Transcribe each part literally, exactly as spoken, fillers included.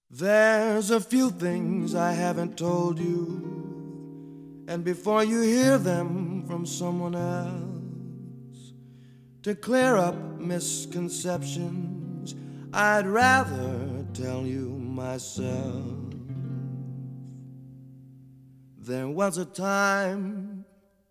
There's a few things I haven't told you, and before you hear them from someone else, to clear up misconceptions, I'd rather tell you myself. There was a time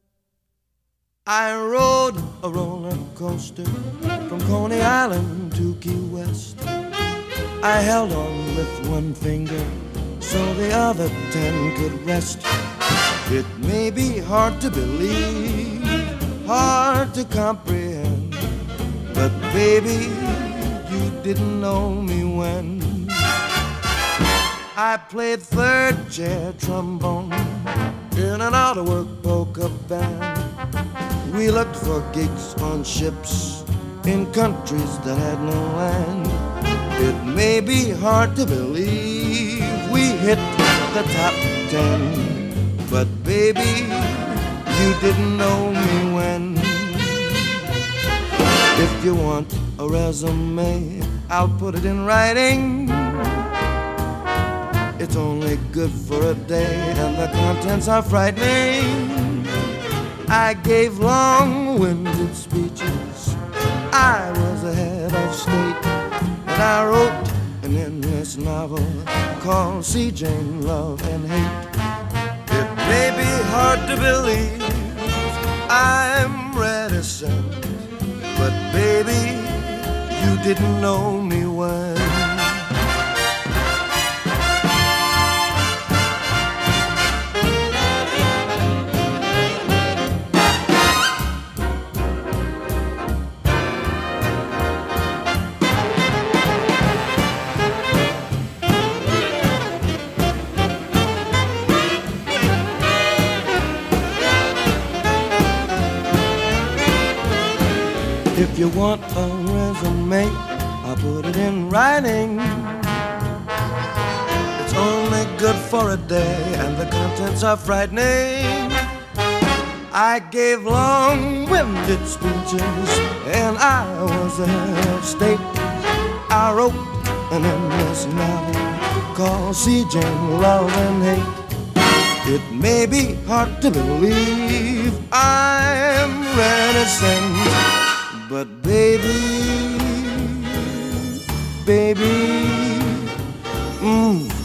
I rode a roller coaster from Coney Island to Key West. I held on with one finger so the other ten could rest. It may be hard to believe, hard to comprehend, but baby, you didn't know me when I played third chair trombone in an out-of-work polka band. We looked for gigs on ships in countries that had no land. It may be hard to believe we hit the top ten, but baby, you didn't know me when. If you want a resume, I'll put it in writing. It's only good for a day and the contents are frightening. I gave long-winded speeches, I was the head of state, and I wrote an endless novel called Sea Jane, Love and Hate. It may be hard to believe I'm reticent, but baby, you didn't know me when. If you want a resume, I'll put it in writing. It's only good for a day and the contents are frightening. I gave long-winded speeches and I was the head of state. I wrote an endless novel called Sea Jane, Love and Hate. It may be hard to believe I'm reticent, but baby, baby, mm,